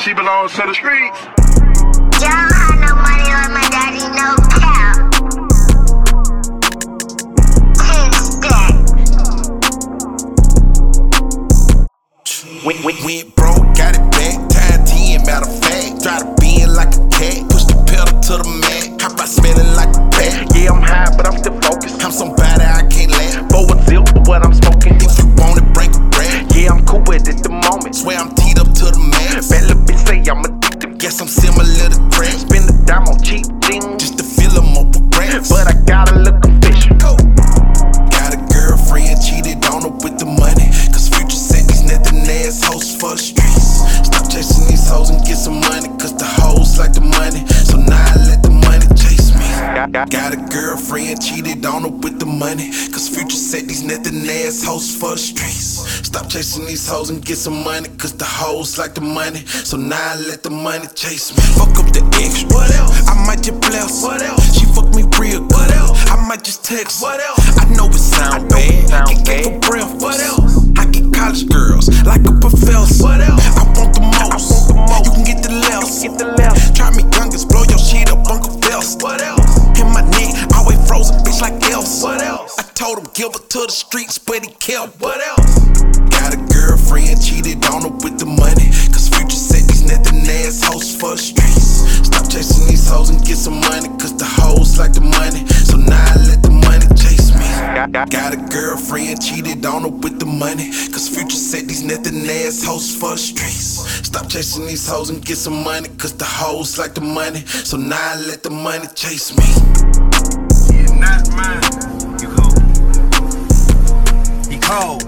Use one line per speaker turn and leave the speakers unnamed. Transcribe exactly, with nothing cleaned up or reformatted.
She belongs to the streets.
Y'all have no money like my daddy, no cap. Ten stack.
Went, went, went broke, got it back. Tied ten, matter of fact. Try to bend like a cat. Push the pedal to the mat. Hop out smelling like a bat. Yeah, I'm high, but I'm still focused. I'm somebody I can't laugh. Forward zip for what I'm smoking. If you want it, bring it back. Yeah, I'm cool with it at the moment. Swear I'm teed up to the max. Bad little bitch say I'm addicted. Guess I'm similar to crack. Spend the dime on cheap things just to fill them up with rats. But I gotta look official. Go. Got a girlfriend, cheated on her with the money. Cause Future said these nothing ass hoes for the streets. Stop chasing these hoes and get some money. Cause the hoes like the money. So now I let the money chase me. Got a girlfriend, cheated on her with the money. Cause Future said these nothing ass hoes for the streets. Stop chasing these hoes and get some money. Cause the hoes like the money. So now I let the money chase me. Fuck up the extra. What else? I might just bless. What else? She fuck me real good. What else? I might just text. What else? I know it sound bad. Can get for breath. What else? I get college girls like a professor. What else? I want the most. You can get the less. Get the less. Try me youngest, blow your shit up, Uncle Phelps. What else? In my neck, always frozen, bitch like else. What else? I told him give her to the streets, but he kept. What else? Got a girlfriend, cheated on her with the money. Cause Future said these nothing ass hoes for the streets. Stop chasing these hoes and get some money. Cause the hoes like the money. So now I let the money chase me. Got a girlfriend, cheated on her with the money. Cause Future said these nothing ass hoes for the streets. Stop chasing these hoes and get some money. Cause the hoes like the money. So now I let the money chase me.
Yeah, not mine. You cold. He cold.